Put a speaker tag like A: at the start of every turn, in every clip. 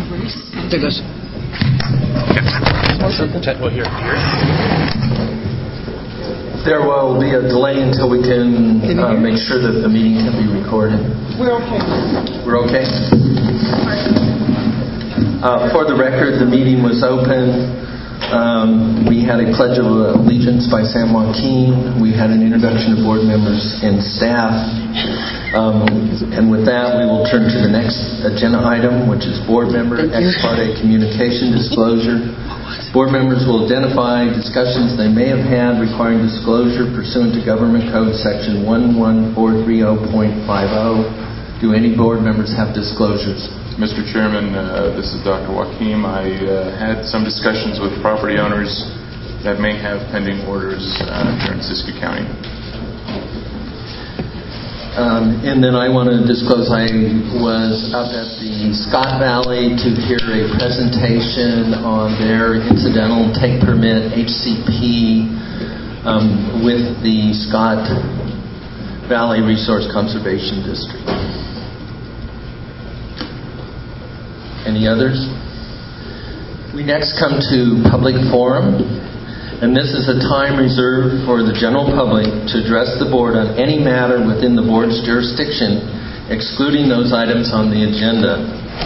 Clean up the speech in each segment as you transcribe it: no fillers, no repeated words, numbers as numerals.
A: Take this. Well, here.
B: There will be a delay until we can make sure that the meeting can be recorded.
C: We're okay.
B: We're okay? For the record, the meeting was open. We had a Pledge of Allegiance by San Joaquin. We had an introduction of board members and staff. And with that, we will turn to the next agenda item, which is board member ex parte communication disclosure. Board members will identify discussions they may have had requiring disclosure pursuant to Government Code Section 11430.50. Do any board members have disclosures?
D: Mr. Chairman, this is Dr. Joaquim. I had some discussions with property owners that may have pending orders here in Siskiyou County.
B: And then I want to disclose I was up at the Scott Valley to hear a presentation on their incidental take permit HCP with the Scott Valley Resource Conservation District. Any others? We next come to public forum. And this is a time reserved for the general public to address the board on any matter within the board's jurisdiction, excluding those items on the agenda.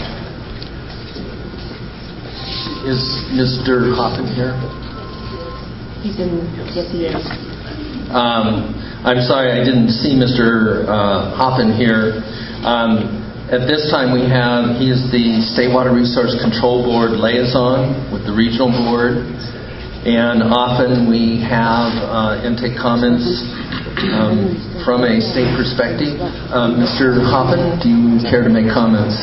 B: Is Mr. Hoffman here?
E: He's in the
B: I'm sorry, I didn't see Mr. Hoffman here. At this time he is the State Water Resource Control Board liaison with the regional board. And often we have intake comments from a state perspective. Mr. Hoffman, do you care to make comments?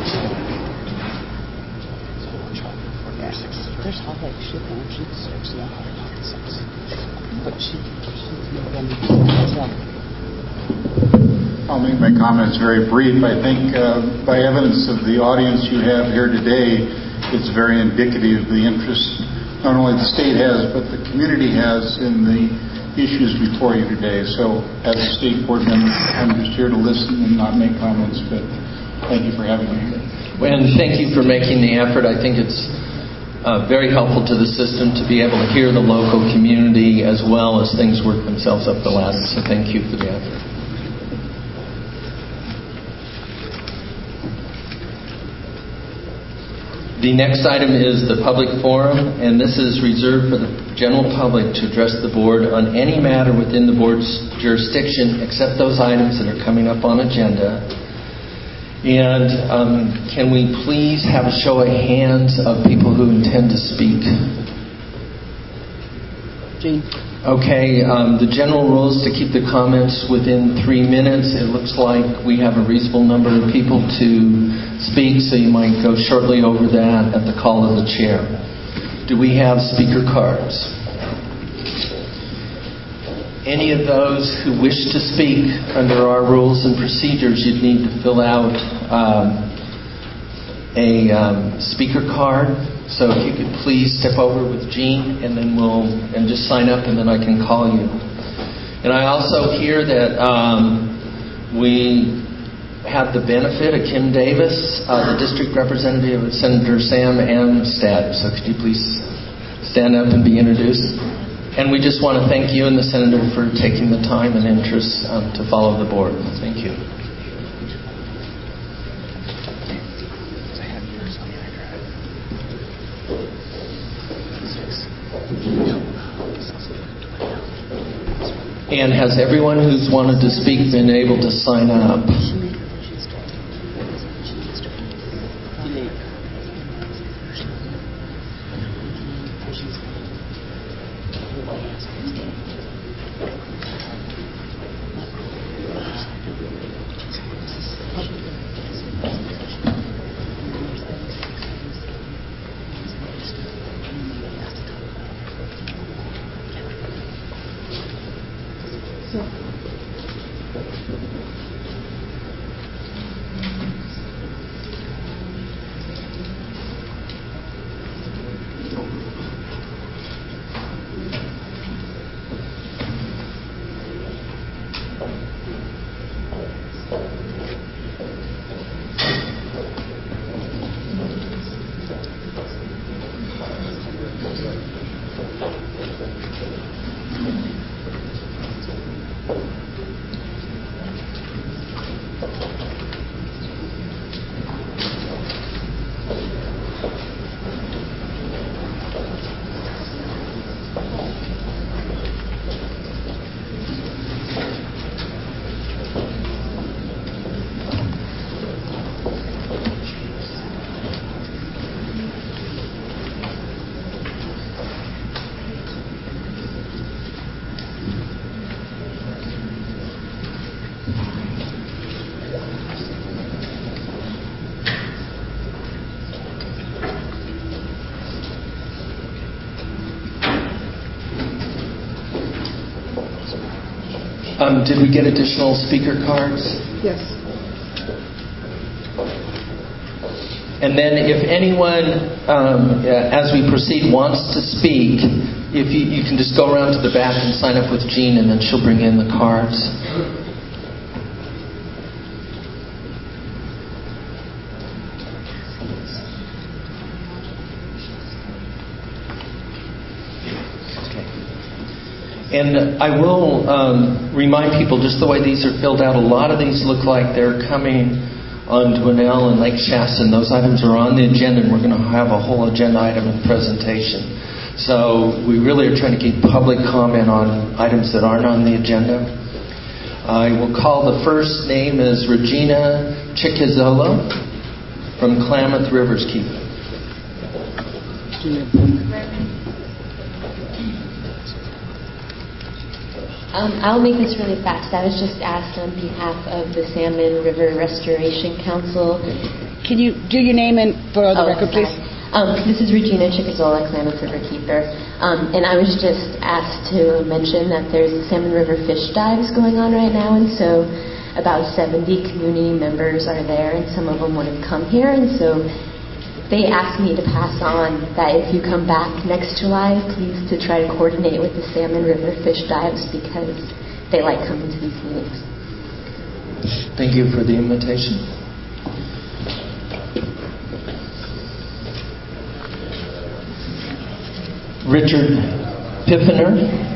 F: I'll make my comments very brief. I think by evidence of the audience you have here today, it's very indicative of the interest not only the state has, but the community has in the issues before you today. So as a state board member, I'm just here to listen and not make comments, but thank you for having me here.
B: And thank you for making the effort. I think it's very helpful to the system to be able to hear the local community as well as things work themselves up the ladder. So thank you for the effort. The next item is the public forum, and this is reserved for the general public to address the board on any matter within the board's jurisdiction except those items that are coming up on agenda. And can we please have a show of hands of people who intend to speak?
C: Jane.
B: Okay, the general rule is to keep the comments within 3 minutes. It looks like we have a reasonable number of people to speak, so you might go shortly over that at the call of the chair. Do we have speaker cards? Any of those who wish to speak under our rules and procedures, you'd need to fill out a speaker card. So if you could please step over with Jean, and then just sign up, and then I can call you. And I also hear that we have the benefit of Kim Davis, the district representative of Senator Sam Amstad. So could you please stand up and be introduced? And we just want to thank you and the senator for taking the time and interest to follow the board. Thank you. And has everyone who's wanted to speak been able to sign up? Did we get additional speaker cards?
A: Yes.
B: And then if anyone, as we proceed, wants to speak, if you can just go around to the back and sign up with Jean, and then she'll bring in the cards. And I will remind people, just the way these are filled out, a lot of these look like they're coming on Dwinelle and Lake Shasta, and those items are on the agenda, and we're going to have a whole agenda item and presentation. So we really are trying to keep public comment on items that aren't on the agenda. I will call the first name is Regina Chickazolo from Klamath Rivers Keep.
E: I'll make this really fast. I was just asked on behalf of the Salmon River Restoration Council.
A: Can you do your name and for the record, please?
E: This is Regina Chickazolo, Klamath River Keeper. And I was just asked to mention that there's Salmon River fish dives going on right now, and so about 70 community members are there, and some of them want to come here, and so they asked me to pass on that if you come back next July, please to try to coordinate with the Salmon River fish dives, because they like coming to these meetings.
B: Thank you for the invitation. Richard Piffiner.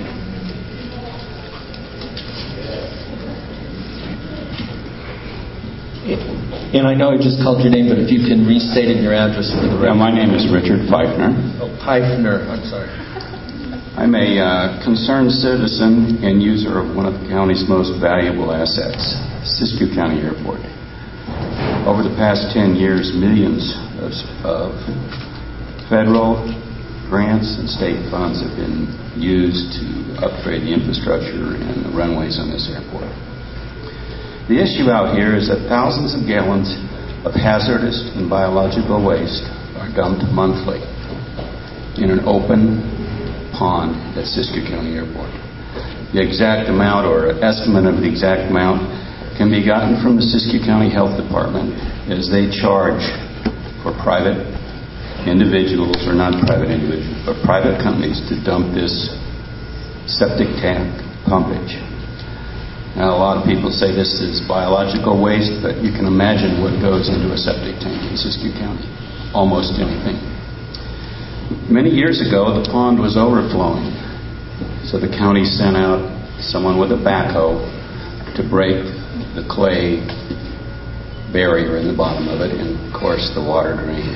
B: And I know I just called your name, but if you can restate your address for the record.
C: My name is Richard Pfeifner.
B: Oh, Pfeifner. I'm sorry.
C: I'm a concerned citizen and user of one of the county's most valuable assets, Siskiyou County Airport. Over the past 10 years, millions of federal grants and state funds have been used to upgrade the infrastructure and the runways on this airport. The issue out here is that thousands of gallons of hazardous and biological waste are dumped monthly in an open pond at Siskiyou County Airport. The exact amount or estimate of the exact amount can be gotten from the Siskiyou County Health Department, as they charge for private individuals, or not private individuals, but private companies to dump this septic tank pumpage. Now, a lot of people say this is biological waste, but you can imagine what goes into a septic tank in Siskiyou County. Almost anything. Many years ago, the pond was overflowing, so the county sent out someone with a backhoe to break the clay barrier in the bottom of it, and of course the water drained.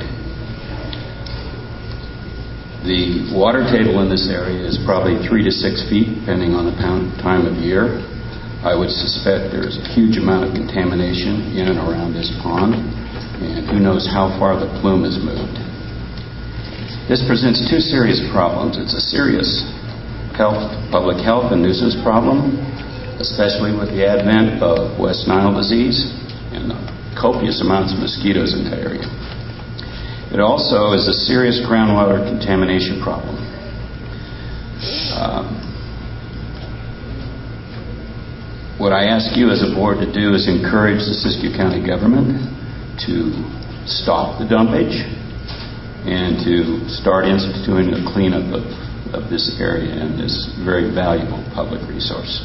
C: The water table in this area is probably 3 to 6 feet, depending on the time of year. I would suspect there's a huge amount of contamination in and around this pond, and who knows how far the plume has moved. This presents two serious problems. It's a serious public health and nuisance problem, especially with the advent of West Nile disease and copious amounts of mosquitoes in that area. It also is a serious groundwater contamination problem. What I ask you as a board to do is encourage the Siskiyou County government to stop the dumpage and to start instituting a cleanup of this area and this very valuable public resource.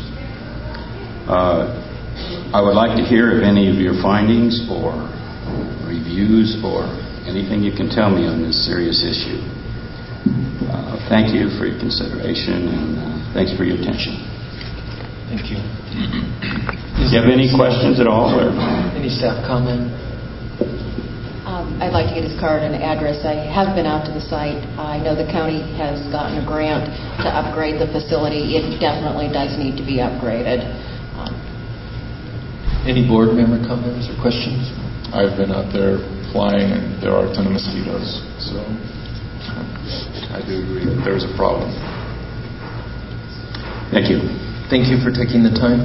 C: I would like to hear of any of your findings or reviews or anything you can tell me on this serious issue. Thank you for your consideration, and thanks for your attention.
B: Thank you.
C: Do you have any questions at all? Or?
B: Any staff comment?
G: I'd like to get his card and address. I have been out to the site. I know the county has gotten a grant to upgrade the facility. It definitely does need to be upgraded.
B: Any board member comments or questions?
D: I've been out there flying, and there are a ton of mosquitoes. So I do agree that there's a problem.
C: Thank you.
B: Thank you for taking the time.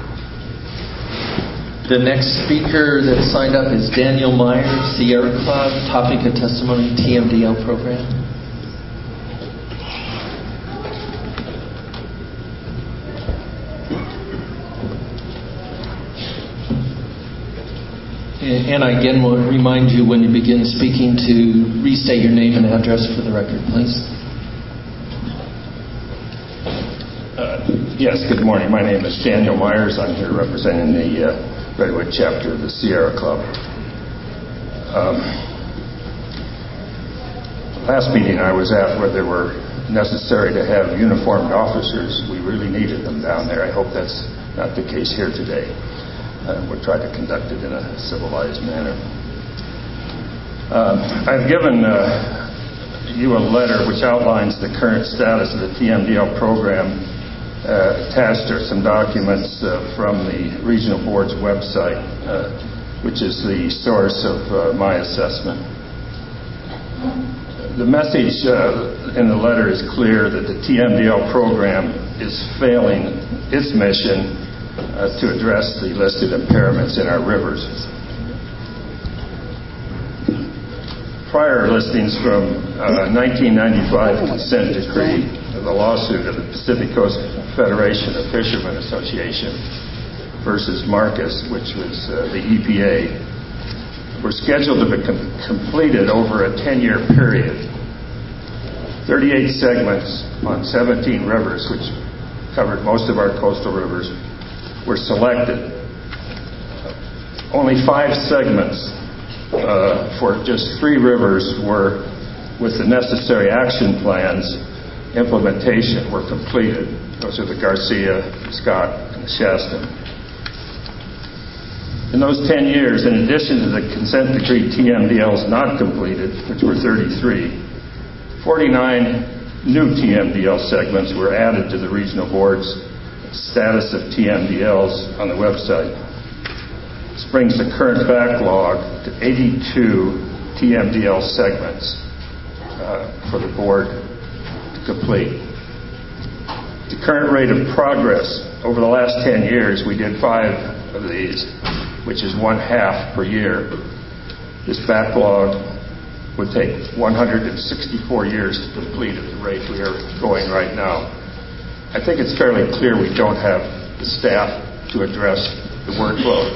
B: The next speaker that signed up is Daniel Myers, Sierra Club, topic of testimony, TMDL program. And I again will remind you when you begin speaking to restate your name and address for the record, please.
H: Yes, good morning. My name is Daniel Myers. I'm here representing the Redwood chapter of the Sierra Club. Last meeting I was at where they were necessary to have uniformed officers, we really needed them down there. I hope that's not the case here today. We'll try to conduct it in a civilized manner. I've given you a letter which outlines the current status of the TMDL program. Attached are some documents from the Regional Board's website, which is the source of my assessment. The message in the letter is clear that the TMDL program is failing its mission to address the listed impairments in our rivers. Prior listings from 1995 consent decree of the lawsuit of the Pacific Coast Federation of Fishermen Association versus Marcus, which was the EPA, were scheduled to be completed over a 10-year period. 38 segments on 17 rivers, which covered most of our coastal rivers, were selected. Only 5 segments for just 3 rivers were, with the necessary action plans, implementation were completed. Those are the Garcia, Scott, and the Shasta. In those 10 years, in addition to the consent decree TMDLs not completed, which were 33, 49 new TMDL segments were added to the Regional Board's status of TMDLs on the website. This brings the current backlog to 82 TMDL segments for the Board to complete. The current rate of progress over the last 10 years, we did 5 of these, which is 1/2 per year. This backlog would take 164 years to complete at the rate we are going right now. I think it's fairly clear we don't have the staff to address the workload.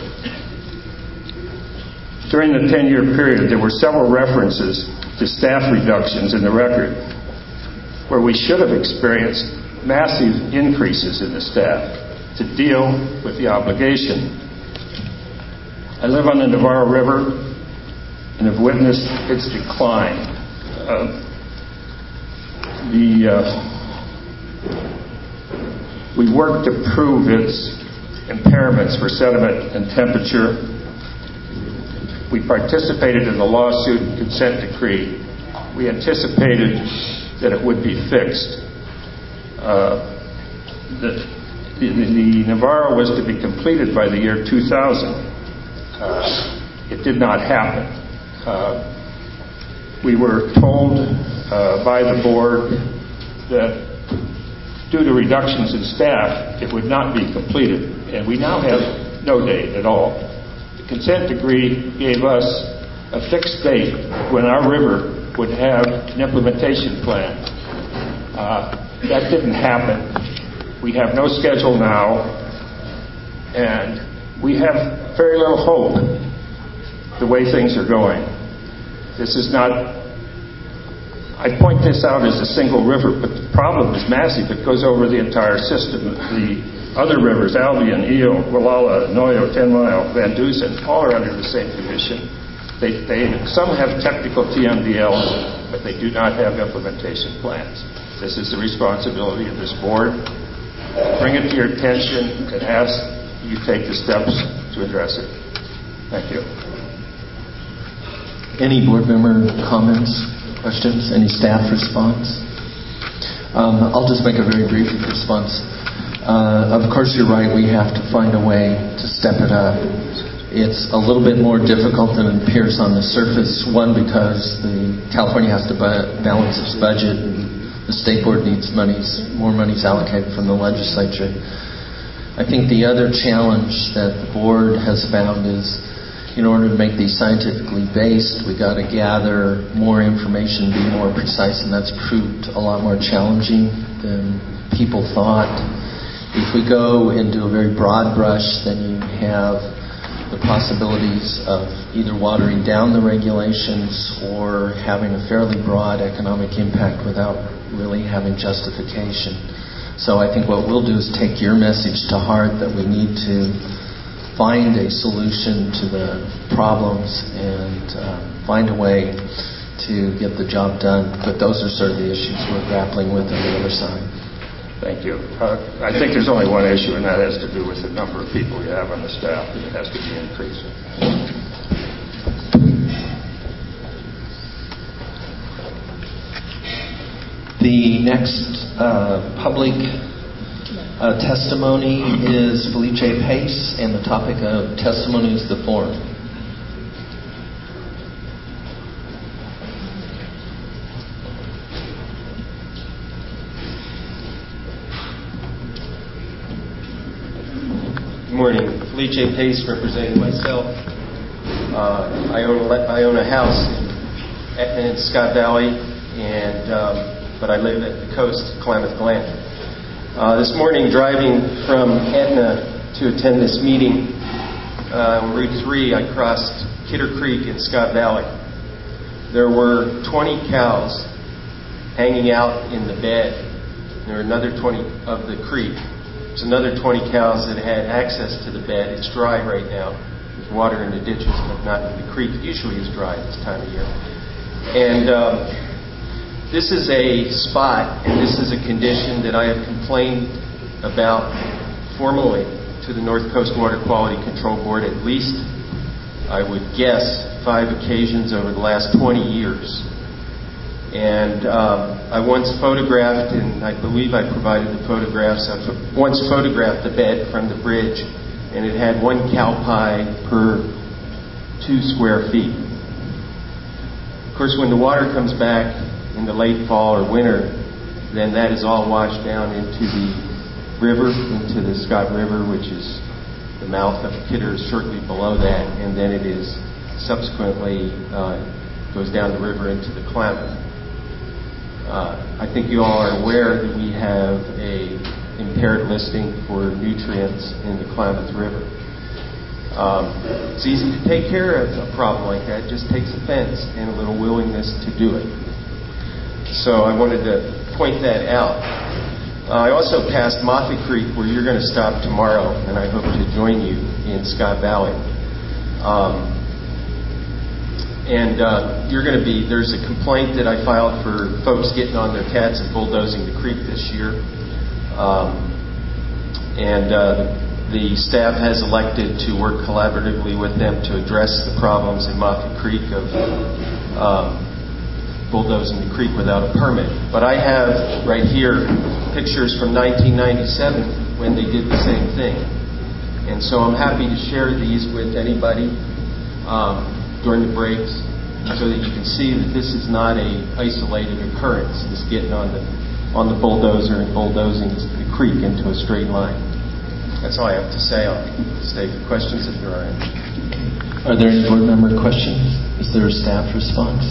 H: During the 10-year period, there were several references to staff reductions in the record, where we should have experienced massive increases in the staff to deal with the obligation. I live on the Navarro River and have witnessed its decline. We worked to prove its impairments for sediment and temperature. We participated in the lawsuit and consent decree. We anticipated that it would be fixed. The Navarro was to be completed by the year 2000. It did not happen. We were told by the Board that due to reductions in staff, it would not be completed. And we now have no date at all. The consent decree gave us a fixed date when our river would have an implementation plan. That didn't happen. We have no schedule now, and we have very little hope the way things are going. This is not, I point this out as a single river, but the problem is massive. It goes over the entire system. The other rivers, Albion, Eo, Walala, Noyo, 10 Mile, Van Dusen, all are under the same condition. Some have technical TMDLs, but they do not have implementation plans. This is the responsibility of this Board. Bring it to your attention and ask you take the steps to address it. Thank you.
B: Any Board member comments, questions? Any staff response? I'll just make a very brief response. Of course, you're right. We have to find a way to step it up. It's a little bit more difficult than it appears on the surface. One, because California has to balance its budget, and the State Board needs more monies allocated from the legislature. I think the other challenge that the Board has found is, in order to make these scientifically based, we got to gather more information, be more precise, and that's proved a lot more challenging than people thought. If we go and do a very broad brush, then you have the possibilities of either watering down the regulations or having a fairly broad economic impact without really having justification. So I think what we'll do is take your message to heart that we need to find a solution to the problems and find a way to get the job done. But those are sort of the issues we're grappling with on the other side.
H: Thank you. I think there's only one issue, and that has to do with the number of people you have on the staff. It has to be increased.
B: The next public testimony is Felice Pace, and the topic of testimony is the forum.
I: Good morning. Felice Pace, representing myself. I own a house in Scott Valley, but I live at the coast, Klamath Glen. This morning, driving from Etna to attend this meeting on Route 3, I crossed Kidder Creek in Scott Valley. There were 20 cows hanging out in the bed. There were another 20 of the creek. There's another 20 cows that had access to the bed. It's dry right now. There's water in the ditches, but not in the creek. It usually is dry this time of year. And this is a spot, and this is a condition that I have complained about formally to the North Coast Water Quality Control Board at least, I would guess, 5 occasions over the last 20 years. And I once photographed, and I believe I provided the photographs, I once photographed the bed from the bridge, and it had 1 cow pie per 2 square feet. Of course, when the water comes back in the late fall or winter, then that is all washed down into the river, into the Scott River, which is the mouth of Kidder, shortly below that, and then it is subsequently goes down the river into the Klamath. I think you all are aware that we have a impaired listing for nutrients in the Klamath River. It's easy to take care of a problem like that. It just takes a fence and a little willingness to do it. So I wanted to point that out. I also passed Moffett Creek, where you're going to stop tomorrow, and I hope to join you in Scott Valley. There's a complaint that I filed for folks getting on their cats and bulldozing the creek this year. The staff has elected to work collaboratively with them to address the problems in Moffett Creek of bulldozing the creek without a permit. But I have right here pictures from 1997 when they did the same thing. And so I'm happy to share these with anybody during the breaks, so that you can see that this is not a isolated occurrence, this getting on the bulldozer and bulldozing the creek into a straight line. That's all I have to say. I'll stay for questions if there are any.
B: Are there any board member questions? Is there a staff response?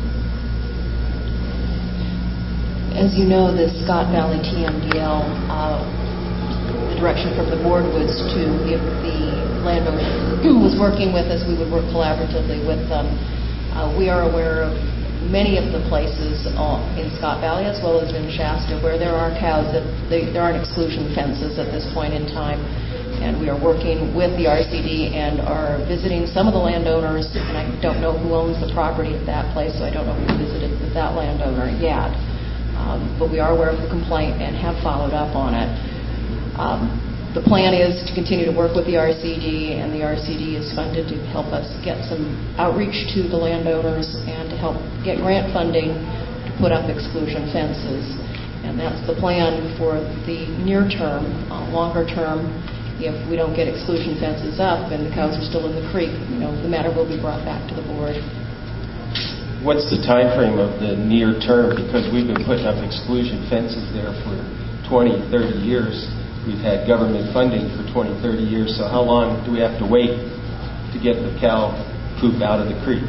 G: As you know, the Scott Valley TMDL, the direction from the board was to, if the landowner was working with us, we would work collaboratively with them. We are aware of many of the places in Scott Valley as well as in Shasta where there are cows that there aren't exclusion fences at this point in time, and we are working with the RCD and are visiting some of the landowners, and I don't know who owns the property at that place, so I don't know if we visited with that landowner yet, but we are aware of the complaint and have followed up on it. The plan is to continue to work with the RCD, and the RCD is funded to help us get some outreach to the landowners and to help get grant funding to put up exclusion fences. And that's the plan for the near term. Longer term, if we don't get exclusion fences up and the cows are still in the creek, the matter will be brought back to the board.
I: What's the time frame of the near term? Because we've been putting up exclusion fences there for 20, 30 years. We've had government funding for 20, 30 years, so how long do we have to wait to get the cow poop out of the creek?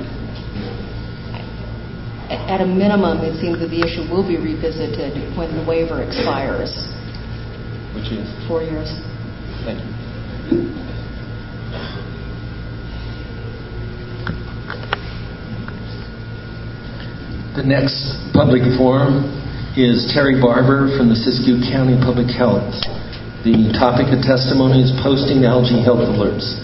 G: At a minimum, it seems that the issue will be revisited when the waiver expires.
I: Which is?
G: 4 years.
I: Thank you.
B: The next public forum is Terry Barber from the Siskiyou County Public Health. The topic of testimony is posting algae health alerts.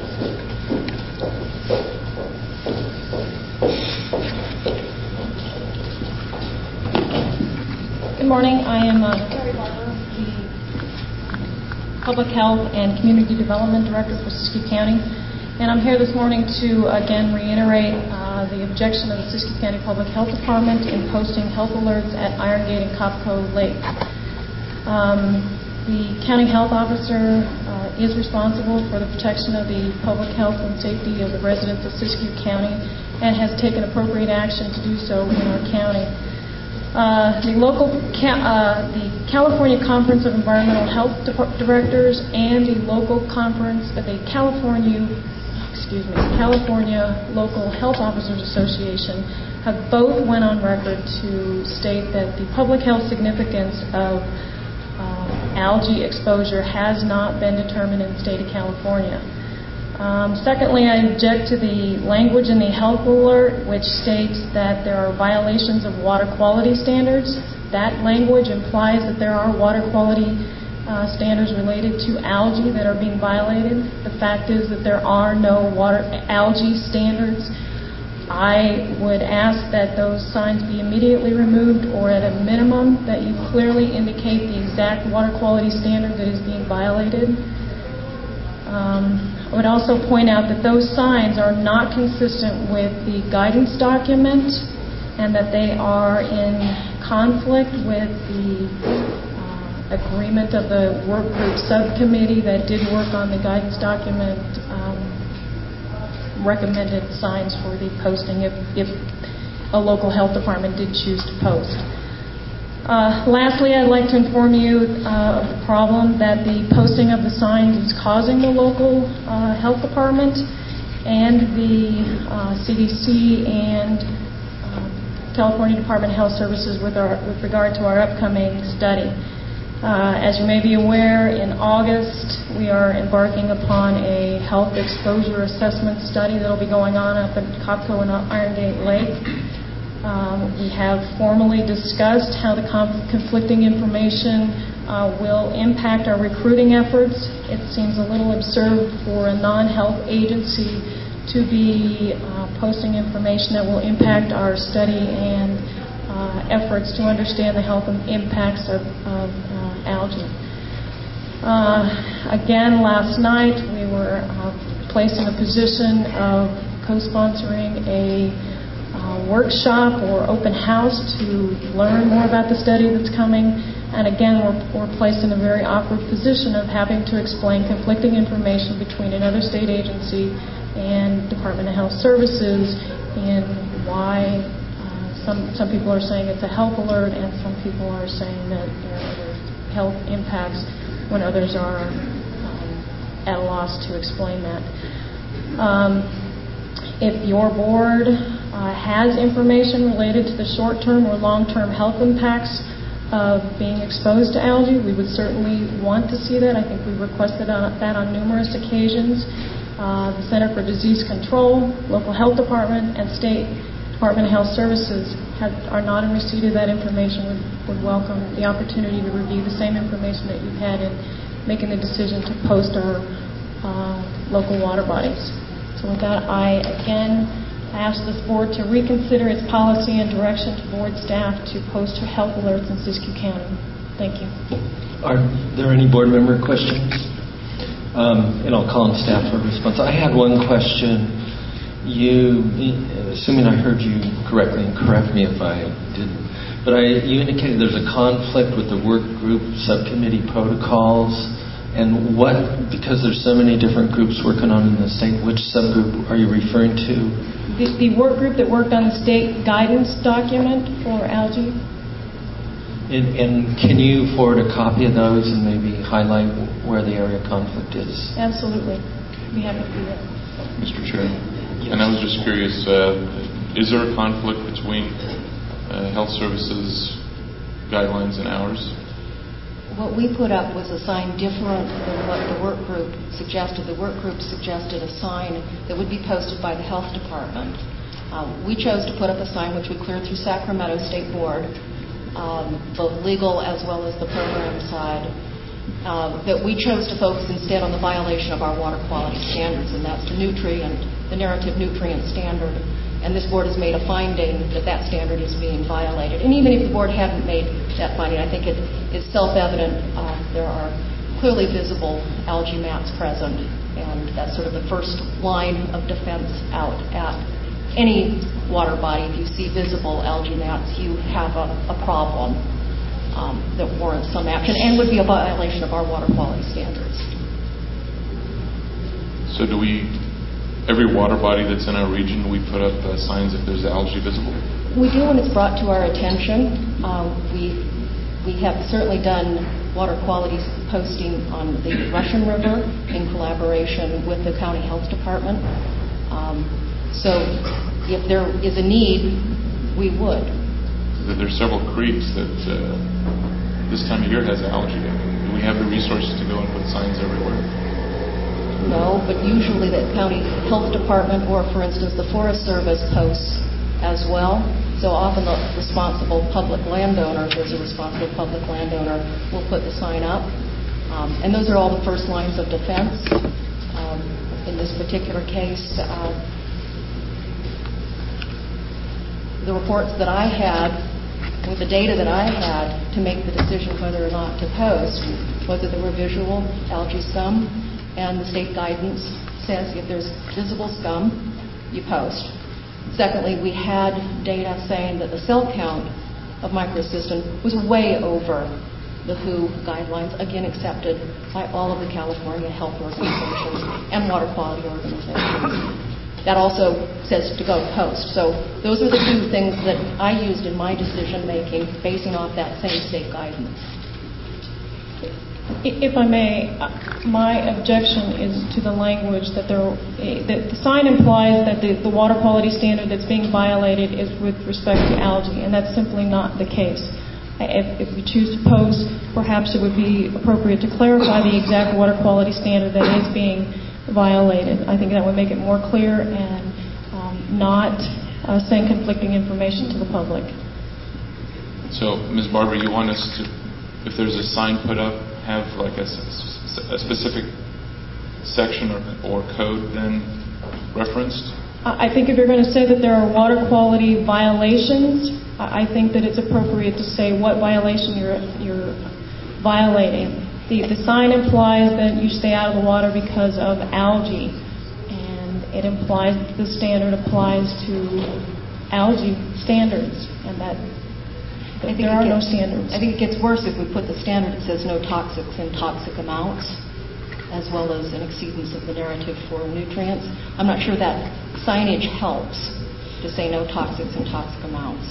J: Good morning. I am Terry Barber, the Public Health and Community Development Director for Siskiyou County. And I'm here this morning to again reiterate the objection of the Siskiyou County Public Health Department in posting health alerts at Iron Gate and Copco Lake. The county health officer is responsible for the protection of the public health and safety of the residents of Siskiyou County and has taken appropriate action to do so in our county. The California Conference of Environmental Health Directors and the local conference, the California Local Health Officers Association have both went on record to state that the public health significance of algae exposure has not been determined in the state of California. Secondly, I object to the language in the health alert which states that there are violations of water quality standards. That language implies that there are water quality standards related to algae that are being violated. The fact is that there are no algae standards. I would ask that those signs be immediately removed, or at a minimum that you clearly indicate the exact water quality standard that is being violated. I would also point out that those signs are not consistent with the guidance document and that they are in conflict with the agreement of the work group subcommittee that did work on the guidance document, recommended signs for the posting if a local health department did choose to post. Lastly, I'd like to inform you of the problem that the posting of the signs is causing the local health department and the CDC and California Department of Health Services with regard to our upcoming study. As you may be aware, in August we are embarking upon a health exposure assessment study that will be going on up at Copco and Iron Gate Lake. We have formally discussed how the conflicting information will impact our recruiting efforts. It seems a little absurd for a non-health agency to be posting information that will impact our study and efforts to understand the health impacts of algae. Again, last night we were placed in a position of co-sponsoring a workshop or open house to learn more about the study that's coming. And again, we're placed in a very awkward position of having to explain conflicting information between another state agency and Department of Health Services and why some people are saying it's a health alert and some people are saying that there are other health impacts when others are at a loss to explain that. If your board has information related to the short-term or long-term health impacts of being exposed to algae, we would certainly want to see that. I think we requested that on numerous occasions. The Center for Disease Control, local health department, and state Department of Health Services are not in receipt of that information. Would welcome the opportunity to review the same information that you've had in making the decision to post our local water bodies. So with that, I again ask this board to reconsider its policy and direction to board staff to post health alerts in Siskiyou County. Thank you.
B: Are there any board member questions? And I'll call on staff for a response. I had one question. Assuming I heard you correctly, and correct me if I didn't, but you indicated there's a conflict with the work group subcommittee protocols. And because there's so many different groups working on in the state, which subgroup are you referring to?
J: The work group that worked on the state guidance document for algae.
B: And can you forward a copy of those and maybe highlight where the area of conflict is?
J: Absolutely. Be happy to do that.
D: Mr. Chair.
B: Yes.
D: And I was just curious, is there a conflict between Health Services guidelines and ours?
G: What we put up was a sign different than what the work group suggested. The work group suggested a sign that would be posted by the health department. We chose to put up a sign which we cleared through Sacramento State Board, both legal as well as the program side, that we chose to focus instead on the violation of our water quality standards, and that's the narrative nutrient standard. And this board has made a finding that that standard is being violated. And even if the board hadn't made that finding, I think it is self-evident there are clearly visible algae mats present, and that's sort of the first line of defense out at any water body. If you see visible algae mats, you have a problem that warrants some action and would be a violation of our water quality standards.
D: So every water body that's in our region, we put up signs if there's algae visible?
G: We do when it's brought to our attention. We have certainly done water quality posting on the Russian River in collaboration with the County Health Department. So if there is a need, we would.
D: There's several creeks that this time of year has algae. Do we have the resources to go and put signs everywhere?
G: No, but usually the County Health Department or, for instance, the Forest Service posts as well. So often the responsible public landowner, if there's a responsible public landowner, will put the sign up. And those are all the first lines of defense. In this particular case, the reports that I had, with the data that I had to make the decision whether or not to post, was that there were visual algae scum, and the state guidance says if there's visible scum, you post. Secondly, we had data saying that the cell count of microcystin was way over the WHO guidelines, again accepted by all of the California health organizations and water quality organizations. That also says to go post. So those are the two things that I used in my decision making, basing off that same state guidance.
J: If I may, my objection is to the language that the sign implies that the water quality standard that's being violated is with respect to algae, and that's simply not the case. If we choose to post, perhaps it would be appropriate to clarify the exact water quality standard that is being violated. I think that would make it more clear and not send conflicting information to the public.
D: So, Ms. Barber, you want us to, if there's a sign put up, have like a specific section or code then referenced?
J: I think if you're going to say that there are water quality violations, I think that it's appropriate to say what violation you're violating. The sign implies that you stay out of the water because of algae, and it implies that the standard applies to algae standards, and that there are no standards.
G: I think it gets worse if we put the standard that says no toxics in toxic amounts, as well as an exceedance of the narrative for nutrients. I'm not sure that signage helps to say no toxics in toxic amounts.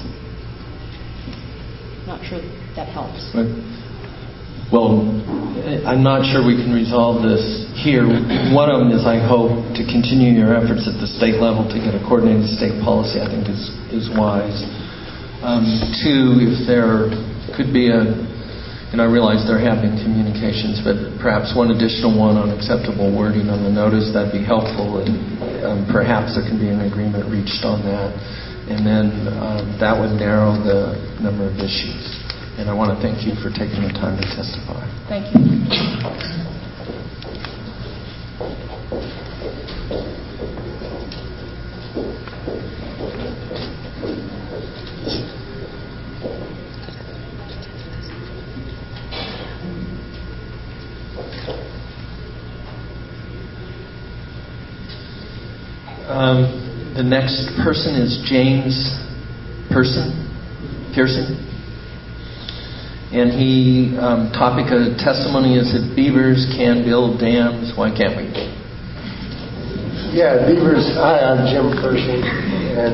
G: Not sure that helps.
B: Right. Well, I'm not sure we can resolve this here. One of them is, I hope, to continue your efforts at the state level to get a coordinated state policy, I think is wise. Two, if there could be and I realize there have been communications, but perhaps one additional one on acceptable wording on the notice, that'd be helpful, and perhaps there can be an agreement reached on that. And then that would narrow the number of issues. And I want to thank you for taking the time to testify.
J: Thank you.
B: The next person is James Pearson. And topic of testimony is that beavers can build dams. Why can't we?
K: Yeah, beavers. Hi, I'm Jim Pearson. And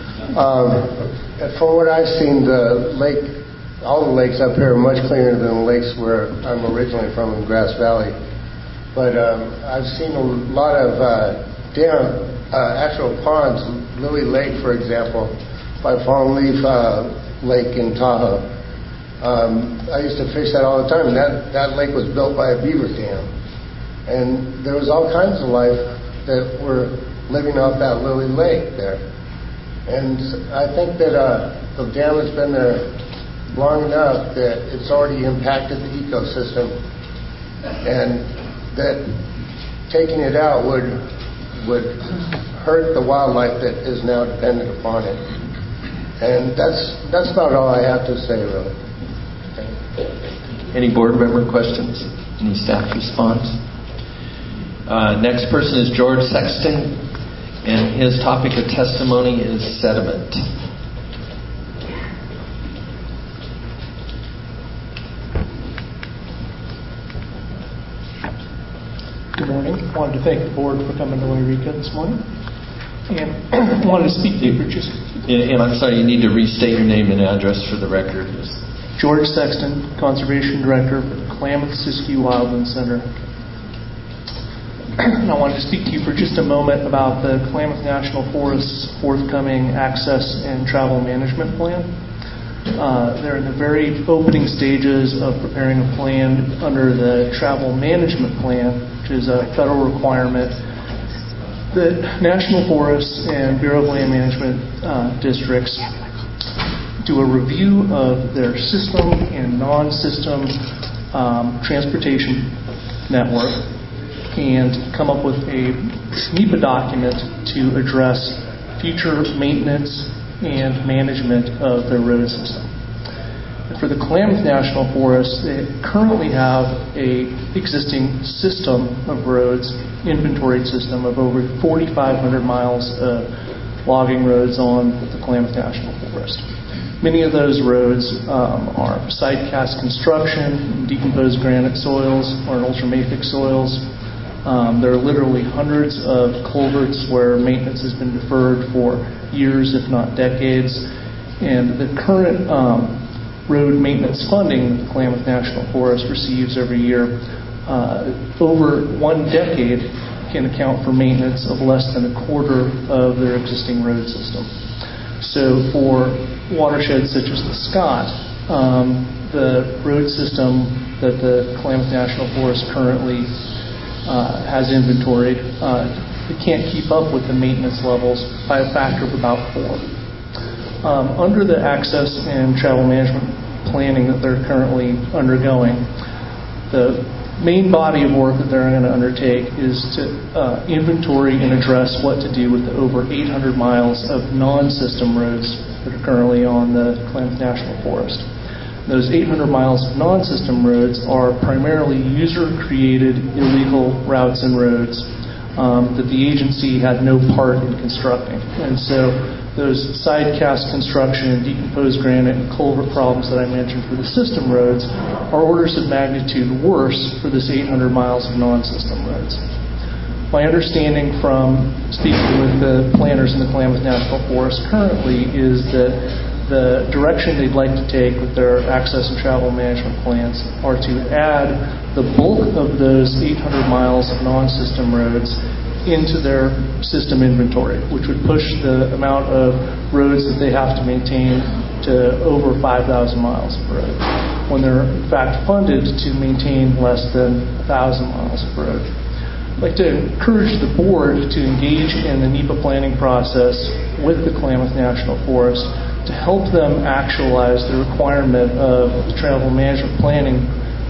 K: from what I've seen, the lake, all the lakes up here are much cleaner than the lakes where I'm originally from in Grass Valley. But I've seen a lot of actual ponds. Lily Lake, for example, by Fallen Leaf Lake in Tahoe. I used to fish that all the time, and that lake was built by a beaver dam. And there was all kinds of life that were living off that Lily Lake there. And I think that the dam has been there long enough that it's already impacted the ecosystem, and that taking it out would hurt the wildlife that is now dependent upon it. And that's about all I have to say, really.
B: Any board member questions? Any staff response? Next person is George Sexton, and his topic of testimony is sediment.
L: Good morning. I wanted to thank the board for coming to Wairika this morning. And I wanted to speak to you for just...
B: And I'm sorry, you need to restate your name and address for the record.
L: George Sexton, Conservation Director for the Klamath-Siskiyou Wildland Center. And I wanted to speak to you for just a moment about the Klamath National Forest's forthcoming access and travel management plan. They're in the very opening stages of preparing a plan under the Travel Management Plan, which is a federal requirement that National Forests and Bureau of Land Management districts do a review of their system and non-system transportation network and come up with a NEPA document to address future maintenance and management of their road system. And for the Klamath National Forest, they currently have a existing system of roads, inventoried system of over 4,500 miles of logging roads on the Klamath National Forest. Many of those roads are side-cast construction, decomposed granite soils, or ultramafic soils. There are literally hundreds of culverts where maintenance has been deferred for years, if not decades. And the current road maintenance funding that the Klamath National Forest receives every year, over 1 decade, can account for maintenance of less than a quarter of their existing road system. So for watersheds such as the Scott, the road system that the Klamath National Forest currently has inventoried, it can't keep up with the maintenance levels by a factor of about 4. Under the access and travel management planning that they're currently undergoing, the main body of work that they're going to undertake is to inventory and address what to do with the over 800 miles of non-system roads that are currently on the Klamath National Forest. Those 800 miles of non-system roads are primarily user-created illegal routes and roads that the agency had no part in constructing. And so those side-cast construction and decomposed granite and culvert problems that I mentioned for the system roads are orders of magnitude worse for this 800 miles of non-system roads. My understanding from speaking with the planners in the Klamath National Forest currently is that the direction they'd like to take with their access and travel management plans are to add the bulk of those 800 miles of non-system roads into their system inventory, which would push the amount of roads that they have to maintain to over 5,000 miles of road, when they're in fact funded to maintain less than 1,000 miles of road. I'd like to encourage the board to engage in the NEPA planning process with the Klamath National Forest to help them actualize the requirement of the travel management planning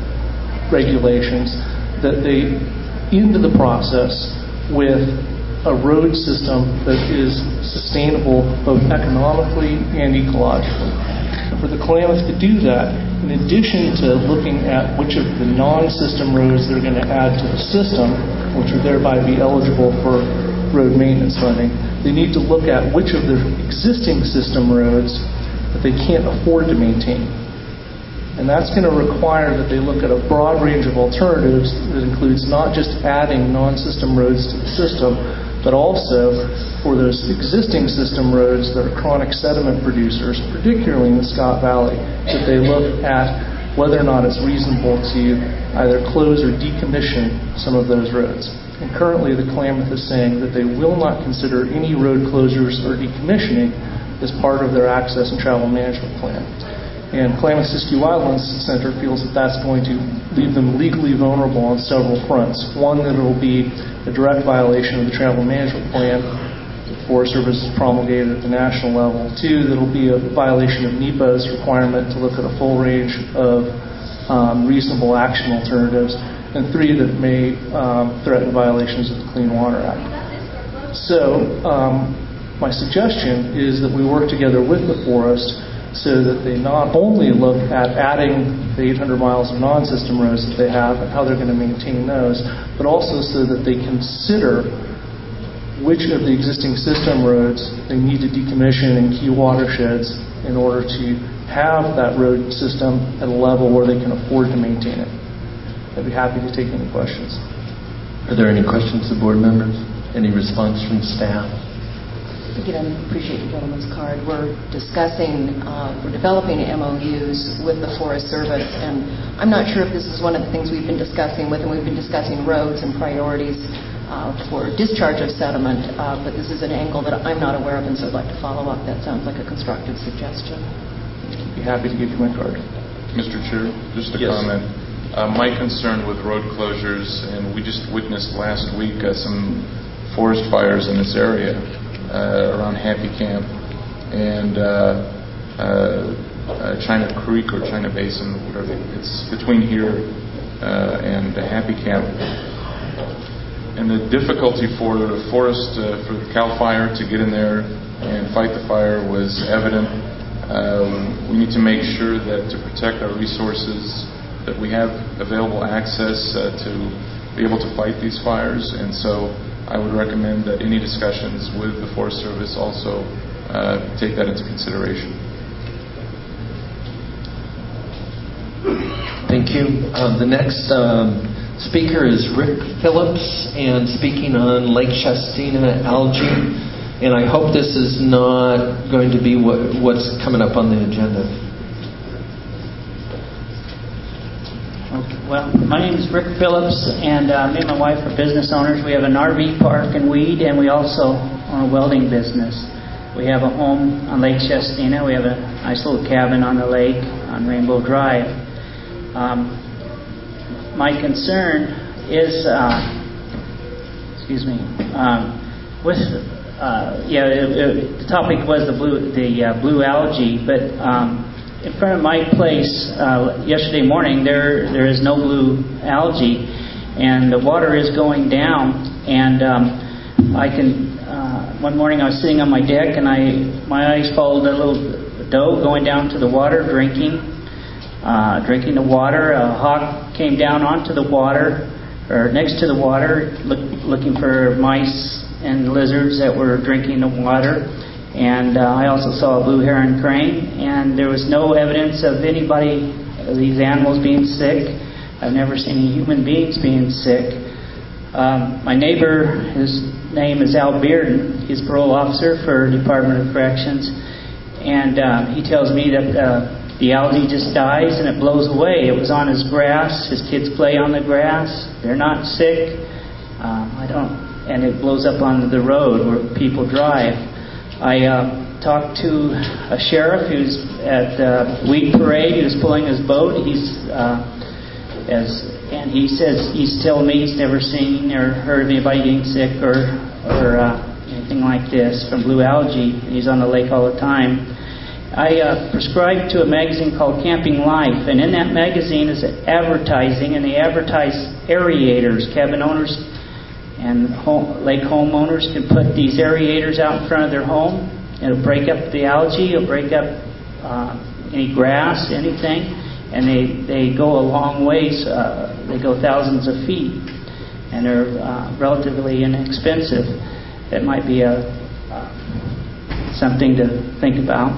L: regulations, that they end the process with a road system that is sustainable both economically and ecologically. And for the Klamath to do that, in addition to looking at which of the non-system roads they're going to add to the system, which would thereby be eligible for road maintenance funding, they need to look at which of the existing system roads that they can't afford to maintain. And that's going to require that they look at a broad range of alternatives that includes not just adding non-system roads to the system, but also for those existing system roads that are chronic sediment producers, particularly in the Scott Valley, that they look at whether or not it's reasonable to either close or decommission some of those roads. And currently the Klamath is saying that they will not consider any road closures or decommissioning as part of their access and travel management plan. And Klamath-Siskiyou Wildlands Center feels that that's going to leave them legally vulnerable on several fronts. One, that it will be a direct violation of the travel management plan Forest Service has promulgated at the national level. 2, that will be a violation of NEPA's requirement to look at a full range of reasonable action alternatives. And 3, that may threaten violations of the Clean Water Act. So my suggestion is that we work together with the forest so that they not only look at adding the 800 miles of non-system roads that they have and how they're going to maintain those, but also so that they consider which of the existing system roads they need to decommission in key watersheds in order to have that road system at a level where they can afford to maintain it. I'd be happy to take any questions.
B: Are there any questions of board members? Any response from staff?
G: Again, I appreciate the gentleman's card. We're discussing, we're developing MOUs with the Forest Service, and I'm not sure if this is one of the things we've been discussing with them. We've been discussing roads and priorities for discharge of sediment, but this is an angle that I'm not aware of, and so I'd like to follow up. That sounds like a constructive suggestion.
L: I'd be happy to give you my card.
D: Mr. Chair, just a comment. My concern with road closures, and we just witnessed last week some forest fires in this area around Happy Camp and China Creek or China Basin, whatever. It's between here and Happy Camp. And the difficulty for the forest, for the CAL FIRE to get in there and fight the fire was evident. We need to make sure that to protect our resources that we have available access to be able to fight these fires, and so I would recommend that any discussions with the Forest Service also take that into consideration.
B: Thank you. The next speaker is Rick Phillips, and speaking on Lake Shastina algae, and I hope this is not going to be what's coming up on the agenda.
M: Well, my name is Rick Phillips, and me and my wife are business owners. We have an RV park in Weed, and we also own a welding business. We have a home on Lake Shastina. We have a nice little cabin on the lake on Rainbow Drive. My concern is, the topic was the blue algae, but in front of my place yesterday morning, there is no blue algae, and the water is going down. And one morning I was sitting on my deck, and my eyes followed a little doe going down to the water, drinking the water. A hawk came down onto the water, or next to the water, looking for mice and lizards that were drinking the water. And I also saw a blue heron crane, and there was no evidence of anybody, these animals being sick. I've never seen any human beings being sick. My neighbor, his name is Al Bearden. He's a parole officer for Department of Corrections, and he tells me that the algae just dies and it blows away. It was on his grass. His kids play on the grass. They're not sick. And it blows up on the road where people drive. I talked to a sheriff who's at Weed Parade. He was pulling his boat. And he says he's telling me he's never seen or heard of anybody getting sick or anything like this from blue algae. He's on the lake all the time. I prescribed to a magazine called Camping Life, and in that magazine is advertising, and they advertise aerators. Cabin owners and lake homeowners can put these aerators out in front of their home. It'll break up the algae, it'll break up any grass, anything, and they go a long ways. They go thousands of feet, and they're relatively inexpensive. That might be something to think about.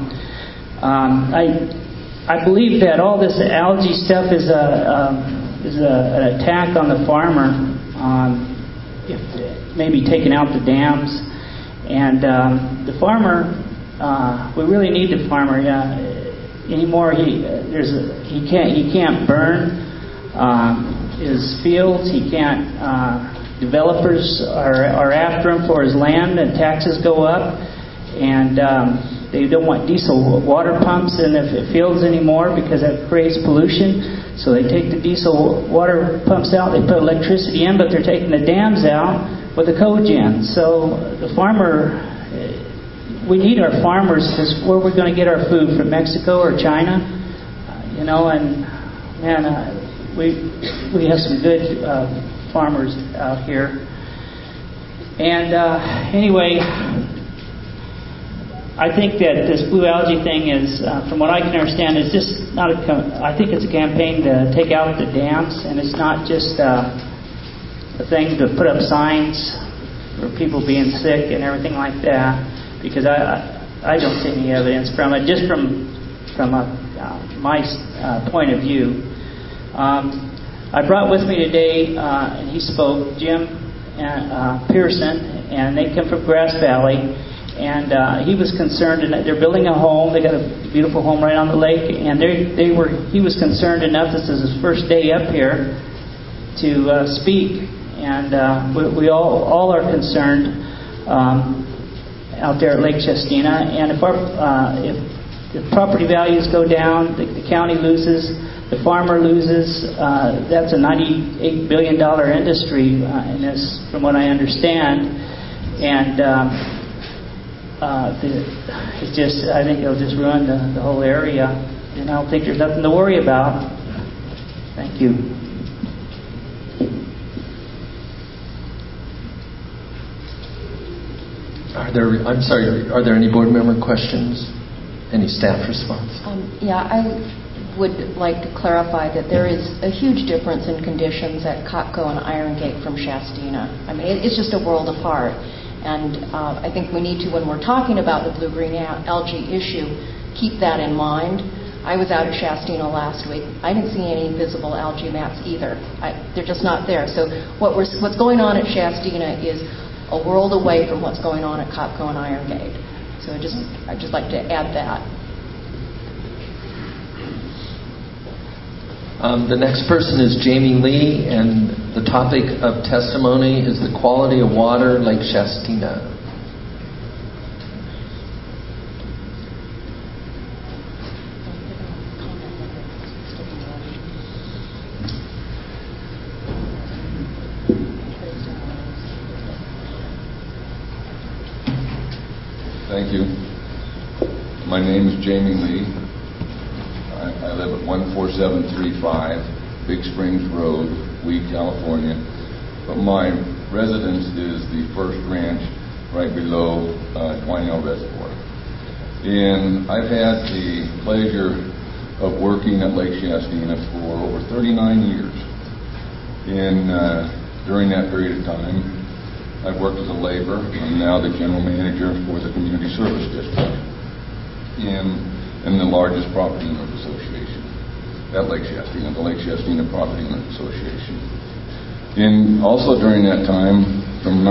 M: I believe that all this algae stuff is an attack on the farmer. If maybe taking out the dams, and the farmer, we really need the farmer anymore. He can't burn his fields. He can't. Developers are after him for his land, and taxes go up, and they don't want diesel water pumps in the fields anymore because that creates pollution. So they take the diesel water pumps out, they put electricity in, but they're taking the dams out with a cogen. So the farmer we need our farmers, because where we're going to get our food, from Mexico or China, and man, we have some good farmers out here. And anyway, I think that this blue algae thing is, from what I can understand, is just not I think it's a campaign to take out the dams, and it's not just a thing to put up signs for people being sick and everything like that, because I don't see any evidence from it, just from my point of view. I brought with me today, and he spoke, Jim Pearson, and they come from Grass Valley, and he was concerned, and they're building a home. They got a beautiful home right on the lake, and he was concerned enough. This is his first day up here to speak, and we all are concerned out there at Lake Chestina. And if property values go down, the county loses, the farmer loses. That's a $98 billion industry in this, from what I understand, and it's just, I think it'll just ruin the whole area, and I don't think there's nothing to worry about. Thank you.
B: Are there any board member questions? Any staff response?
G: I would like to clarify that there is a huge difference in conditions at Cotco and Iron Gate from Shastina. I mean, it's just a world apart. And I think we need to, when we're talking about the blue-green algae issue, keep that in mind. I was out at Shastina last week. I didn't see any visible algae mats either. They're just not there. So what's going on at Shastina is a world away from what's going on at Cotco and Iron Gate. So I'd just like to add that.
B: The next person is Jamie Lee, and the topic of testimony is the quality of water, Lake Shastina.
N: Thank you. My name is Jamie Lee. I live at 14735 Big Springs Road, Weed, California. But my residence is the First Ranch right below Twinell Reservoir. And I've had the pleasure of working at Lake Shastina for over 39 years. And during that period of time, I've worked as a laborer. I'm now the general manager for the Community Service District in the largest property owner association at Lake Shastina, the Lake Shastina Property Owner Association. And also during that time, from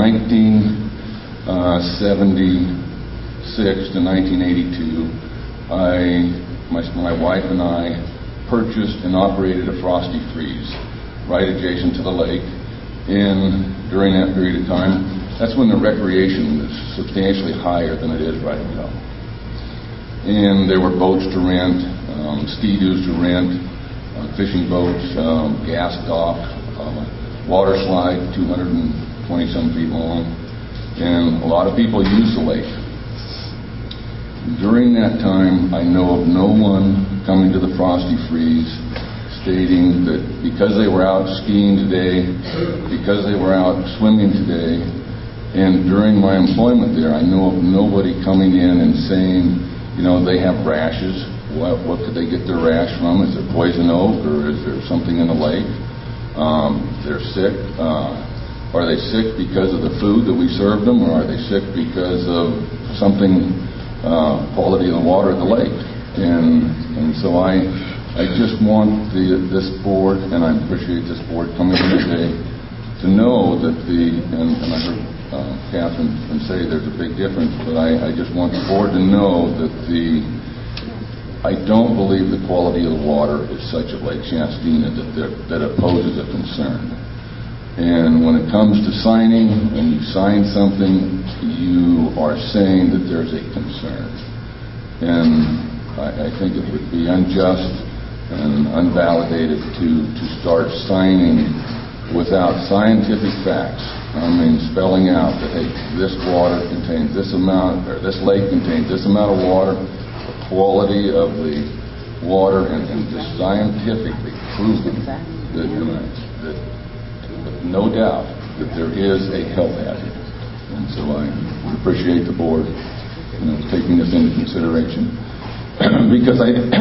N: 1976 to 1982, my wife and I purchased and operated a Frosty Freeze right adjacent to the lake. And during that period of time, that's when the recreation was substantially higher than it is right now. And there were boats to rent, ski-doos to rent, fishing boats, gas dock, water slide 220-some feet long, and a lot of people use the lake. During that time, I know of no one coming to the Frosty Freeze stating that because they were out skiing today, because they were out swimming today, and during my employment there, I know of nobody coming in and saying, they have rashes. What could they get their rash from? Is it poison oak, or is there something in the lake? They're sick. Are they sick because of the food that we serve them, or are they sick because of something, quality of the water at the lake? And so I just want this board, and I appreciate this board coming in today, to know that and I heard Catherine say there's a big difference, but I just want the board to know that I don't believe the quality of the water is such at Lake Shastina that it poses a concern. And when it comes to signing, when you sign something, you are saying that there's a concern. And I think it would be unjust and unvalidated to start signing without scientific facts. I mean, spelling out that, hey, this water contains this amount, or this lake contains this amount of water, the quality of the water, and just scientifically proven that with no doubt that there is a health hazard. And so I would appreciate the board taking this into consideration. Because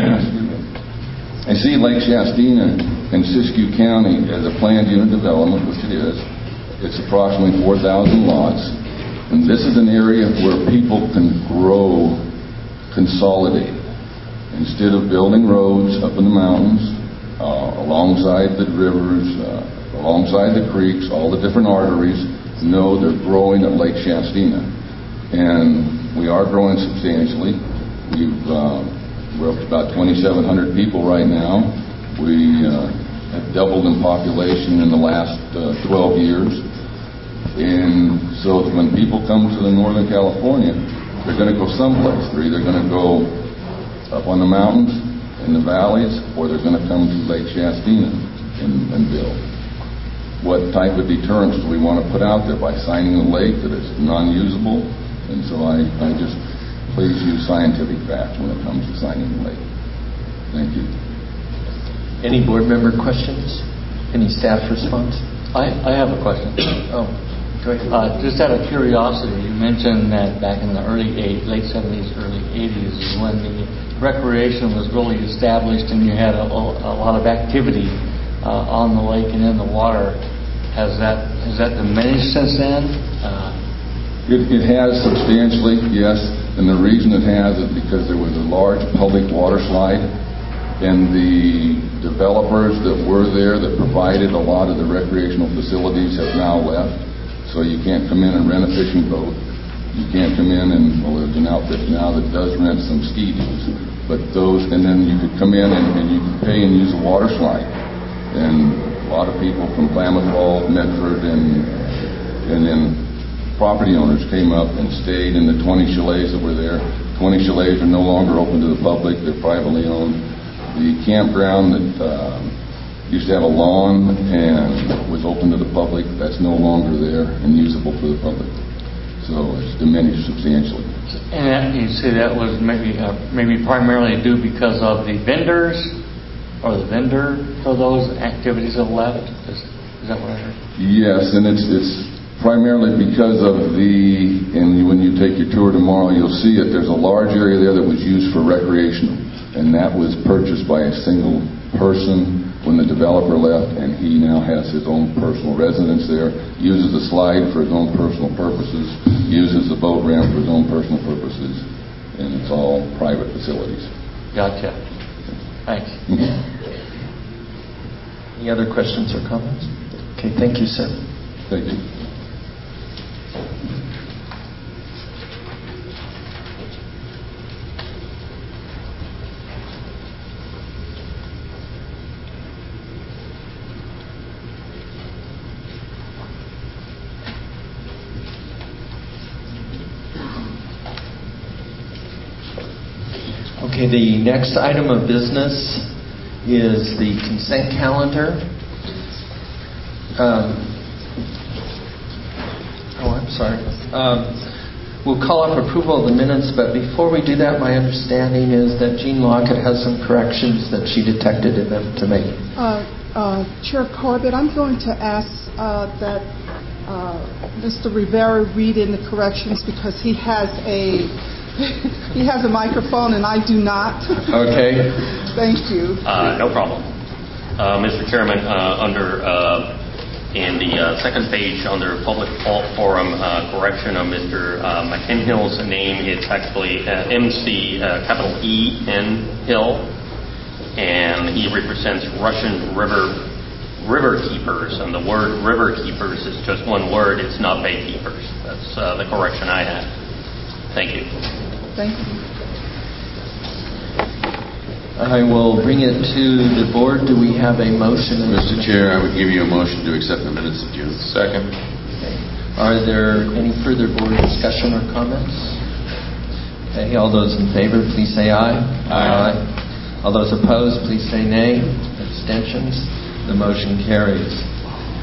N: I see Lake Shastina in Siskiyou County as a planned unit development, which it is. It's approximately 4,000 lots. And this is an area where people can grow consolidated. Instead of building roads up in the mountains, alongside the rivers, alongside the creeks, all the different arteries, no, they're growing at Lake Shastina. And we are growing substantially. We're up to about 2,700 people right now. We have doubled in population in the last 12 years. And so when people come to the Northern California, they're going to go someplace. They're either going to go up on the mountains, in the valleys, or they're going to come to Lake Shastina and build. What type of deterrence do we want to put out there by signing a lake that is non-usable? And so I just please use scientific facts when it comes to signing the lake. Thank you.
B: Any board member questions? Any staff response?
O: I have a question.
B: Oh, go ahead.
O: Just out of curiosity, you mentioned that back in the late 70s, early 80s is when the recreation was really established and you had a lot of activity on the lake and in the water. Has that diminished since then?
N: It has substantially, yes. And the reason it has is because there was a large public water slide, and the developers that were there that provided a lot of the recreational facilities have now left. So you can't come in and rent a fishing boat. You can't come in and, well, there's an outfit now that does rent some ski-doos. But those, and then you could come in and you could pay and use a water slide. And a lot of people from Klamath Falls, Medford, and then property owners came up and stayed in the 20 chalets that were there. 20 chalets are no longer open to the public. They're privately owned. The campground that used to have a lawn and was open to the public, that's no longer there and usable for the public. So it's diminished substantially.
O: And you say that was maybe primarily due because of the vendors, or the vendor for those activities have left? Is that what I heard? Yes,
N: and it's primarily because of and when you take your tour tomorrow, you'll see it. There's a large area there that was used for recreational, and that was purchased by a single person when the developer left, and he now has his own personal residence there, uses the slide for his own personal purposes, uses the boat ramp for his own personal purposes, and it's all private facilities.
O: Gotcha. Thanks.
B: Any other questions or comments? Okay, thank you, sir.
N: Thank you.
B: Okay, the next item of business is the consent calendar. I'm sorry. We'll call up approval of the minutes, but before we do that, my understanding is that Jean Lockett has some corrections that she detected in them to make.
P: Chair Corbett, I'm going to ask that Mr. Rivera read in the corrections because he has a microphone and I do not.
B: Okay.
P: Thank you.
Q: No problem. Mr. Chairman, in the second page under public forum correction of Mr. McInhill's name, it's actually MC capital E-N Hill, and he represents Russian river keepers, and the word river keepers is just one word. It's not bay keepers. That's the correction I had. Thank you.
P: Thank you.
B: I will bring it to the board. Do we have a motion?
R: Mr. Chair, I would give you a motion to accept the minutes of June.
D: Second.
B: Okay. Are there any further board discussion or comments? Okay. All those in favor, please say aye. Aye. All those opposed, please say nay. Abstentions? The motion carries.